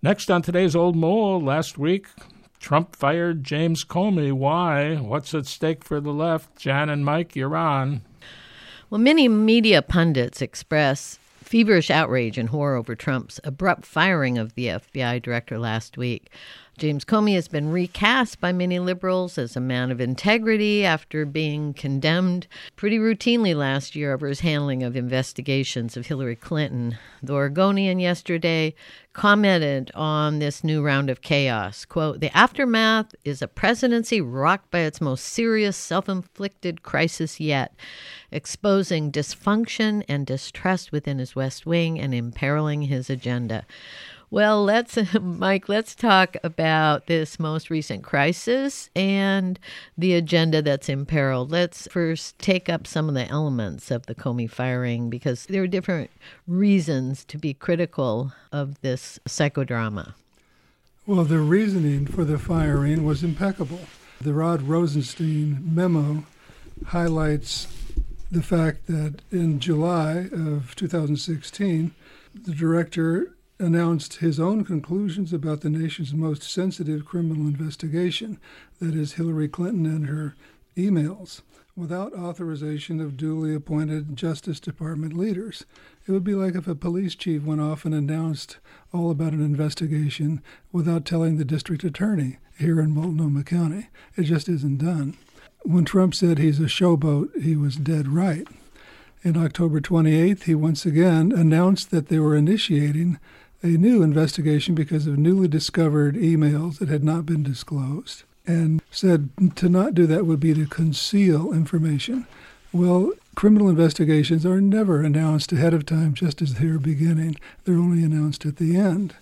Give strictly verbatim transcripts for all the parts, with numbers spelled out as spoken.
Next on today's Old Mole, last week, Trump fired James Comey. Why? What's at stake for the left? Jan and Mike, you're on. Well, many media pundits express feverish outrage and horror over Trump's abrupt firing of the F B I director last week. James Comey has been recast by many liberals as a man of integrity after being condemned pretty routinely last year over his handling of investigations of Hillary Clinton. The Oregonian yesterday commented on this new round of chaos. Quote, "The aftermath is a presidency rocked by its most serious self-inflicted crisis yet, exposing dysfunction and distrust within his West Wing and imperiling his agenda." Well, let's, Mike, let's talk about this most recent crisis and the agenda that's imperiled. Let's first take up some of the elements of the Comey firing, because there are different reasons to be critical of this psychodrama. Well, the reasoning for the firing was impeccable. The Rod Rosenstein memo highlights the fact that in July of two thousand sixteen, the director announced his own conclusions about the nation's most sensitive criminal investigation, that is, Hillary Clinton and her emails, without authorization of duly appointed Justice Department leaders. It would be like if a police chief went off and announced all about an investigation without telling the district attorney here in Multnomah County. It just isn't done. When Trump said he's a showboat, he was dead right. On October twenty-eighth, he once again announced that they were initiating a new investigation because of newly discovered emails that had not been disclosed, and said to not do that would be to conceal information. Well, criminal investigations are never announced ahead of time just as they're beginning. They're only announced at the end.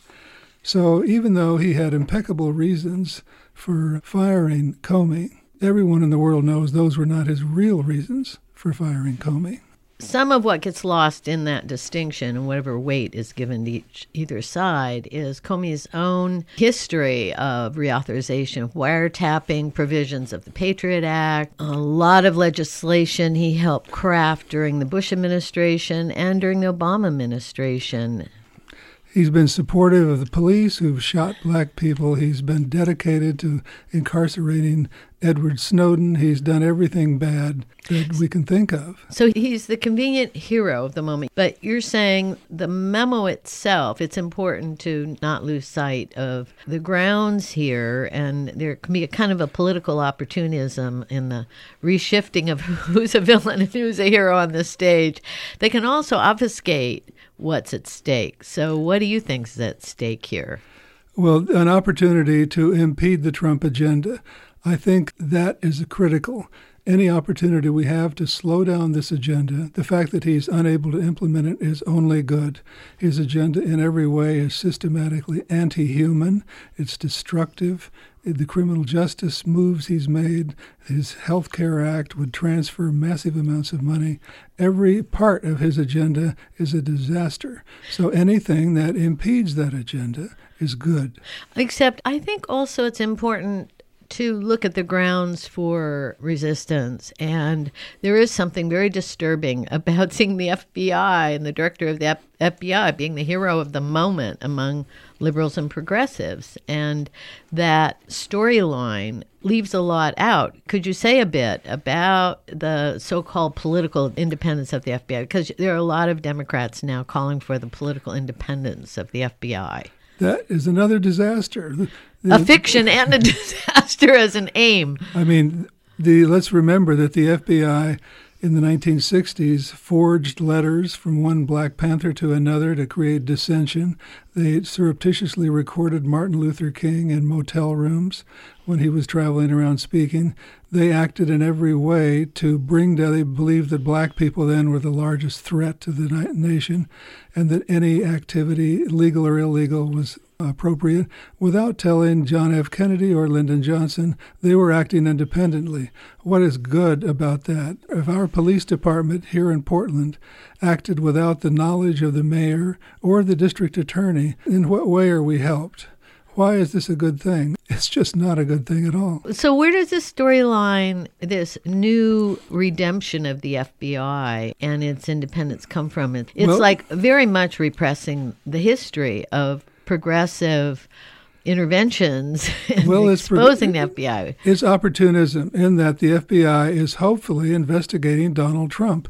So even though he had impeccable reasons for firing Comey, everyone in the world knows those were not his real reasons for firing Comey. Some of what gets lost in that distinction and whatever weight is given to each, either side is Comey's own history of reauthorization of wiretapping, provisions of the Patriot Act, a lot of legislation he helped craft during the Bush administration and during the Obama administration. He's been supportive of the police who've shot black people. He's been dedicated to incarcerating Edward Snowden. He's done everything bad that we can think of. So he's the convenient hero of the moment. But you're saying the memo itself, it's important to not lose sight of the grounds here, and there can be a kind of a political opportunism in the reshifting of who's a villain and who's a hero on the stage. They can also obfuscate what's at stake. So what do you think is at stake here? Well, an opportunity to impede the Trump agenda. I think that is critical. Any opportunity we have to slow down this agenda, the fact that he's unable to implement it is only good. His agenda in every way is systematically anti-human. It's destructive. The criminal justice moves he's made, his Health Care Act would transfer massive amounts of money. Every part of his agenda is a disaster. So anything that impedes that agenda is good. Except I think also it's important to look at the grounds for resistance. And there is something very disturbing about seeing the F B I and the director of the F B I being the hero of the moment among liberals and progressives. And that storyline leaves a lot out. Could you say a bit about the so-called political independence of the F B I? Because there are a lot of Democrats now calling for the political independence of the F B I. That is another disaster. The, the, a fiction and a disaster as an aim. I mean, the let's remember that the F B I in the nineteen sixties forged letters from one Black Panther to another to create dissension. They surreptitiously recorded Martin Luther King in motel rooms when he was traveling around speaking. They acted in every way to bring down, they believed that black people then were the largest threat to the nation, and that any activity, legal or illegal, was appropriate. Without telling John F. Kennedy or Lyndon Johnson, they were acting independently. What is good about that? If our police department here in Portland acted without the knowledge of the mayor or the district attorney, in what way are we helped? Why is this a good thing? It's just not a good thing at all. So where does this storyline, this new redemption of the F B I and its independence come from? It's well, like very much repressing the history of progressive interventions in well, it's exposing pro- the F B I. It's opportunism in that the F B I is hopefully investigating Donald Trump.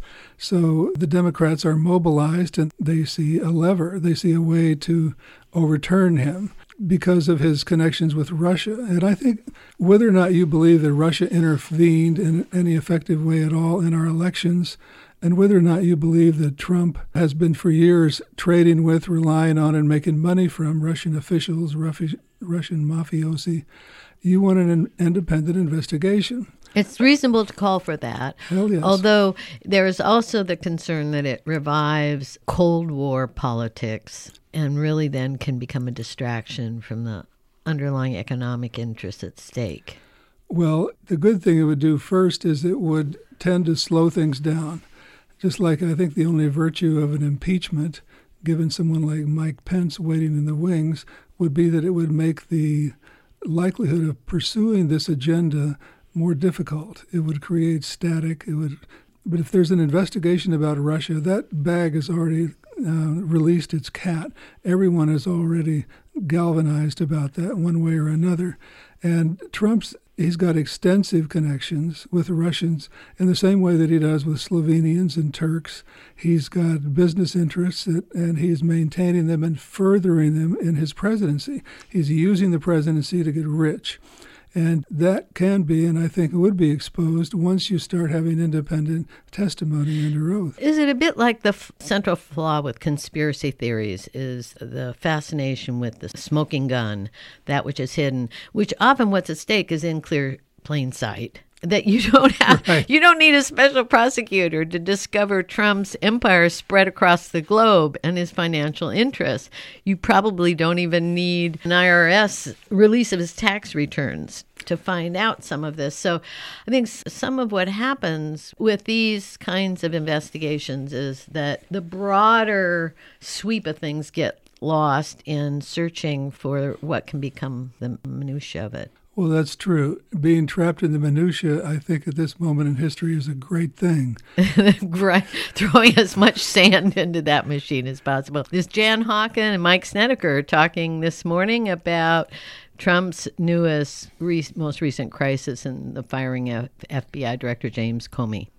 So the Democrats are mobilized and they see a lever. They see a way to overturn him because of his connections with Russia. And I think whether or not you believe that Russia intervened in any effective way at all in our elections, and whether or not you believe that Trump has been for years trading with, relying on, and making money from Russian officials, Russian mafiosi, you want an independent investigation. It's reasonable to call for that. Hell yes. Although there is also the concern that it revives Cold War politics and really then can become a distraction from the underlying economic interests at stake. Well, the good thing it would do first is it would tend to slow things down. Just like I think the only virtue of an impeachment, given someone like Mike Pence waiting in the wings, would be that it would make the likelihood of pursuing this agenda more difficult. It would create static. It would, but if there's an investigation about Russia, that bag has already uh, released its cat. Everyone is already galvanized about that one way or another. And Trump's he's got extensive connections with the Russians in the same way that he does with Slovenians and Turks. He's got business interests that, and he's maintaining them and furthering them in his presidency. He's using the presidency to get rich. And that can be, and I think it would be exposed once you start having independent testimony under oath. Is it a bit like the f- central flaw with conspiracy theories is the fascination with the smoking gun, that which is hidden, which often what's at stake is in clear plain sight. That you don't have, right. You don't need a special prosecutor to discover Trump's empire spread across the globe and his financial interests. You probably don't even need an I R S release of his tax returns to find out some of this. So I think some of what happens with these kinds of investigations is that the broader sweep of things get lost in searching for what can become the minutia of it. Well, that's true. Being trapped in the minutia, I think, at this moment in history is a great thing. Throwing as much sand into that machine as possible. This Jan Hawken and Mike Snedeker talking this morning about Trump's newest, re- most recent crisis in the firing of F B I Director James Comey.